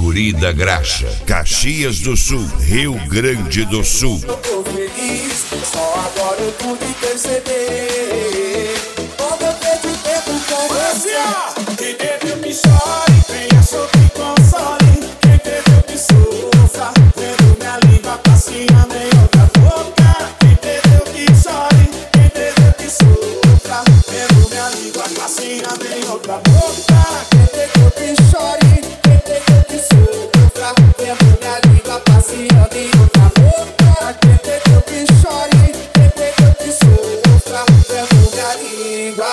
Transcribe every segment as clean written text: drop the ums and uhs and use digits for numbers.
Guri da Graxa, Caxias do Sul, Rio Grande do Sul. Eu tô feliz, só agora eu pude perceber. Quando eu perdi tempo com você. Quem bebeu que chore, quem achou que console. Quem bebeu que sofra, vendo minha língua passeando em outra boca. Quem bebeu que chore, quem bebeu que sofra, vendo minha língua passeando em outra boca. Quem bebeu que chore, quem bebeu que sofra, vendo minha língua passeando em outra boca. Quem bebeu que chore, quem bebeu que sofra, vendo minha língua.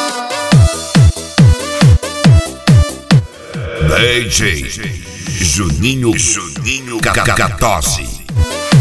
DJ Juninho Cacatosi.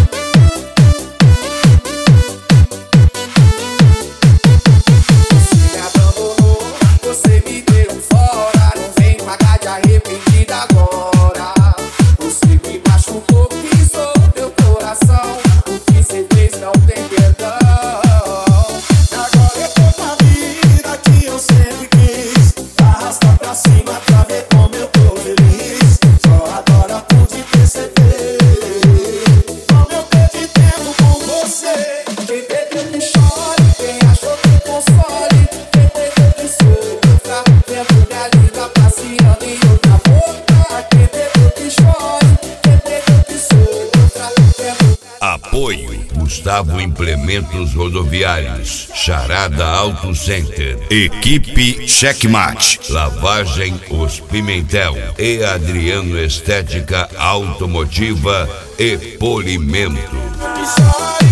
Você me abandonou, você me deu fora. Não vem pagar de arrependido agora. Você me machucou, pisou meu coração. O que você fez não tem perdão. Agora eu tô com a vida que eu sempre quis. Arrasta pra cima pra ver como eu tô feliz. Só agora pude perceber como eu perdi tempo com você. Quem bebeu que chore, quem achou que console. Quem bebeu que sofra, vendo minha língua passeando em outra boca. Quem bebeu que chore, quem bebeu que sofra, vendo. Apoio Gustavo Implementos Rodoviários, Charada Auto Center, Equipe Checkmate, Lavagem Os Pimentel e Adriano Estética Automotiva e Polimento. Que chore,